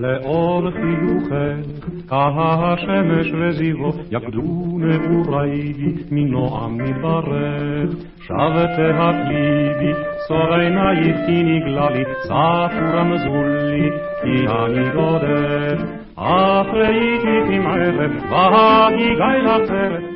לאור חיוכך, השמש וזיבו, יקדו נעורי בי, מנועם מתברך. שבתך ליבי, צור עינייך כי נגלה לי, צפו רמזו לי, כי אני דודך. אף ראיתי עם ערב, והגיגי לחצרת,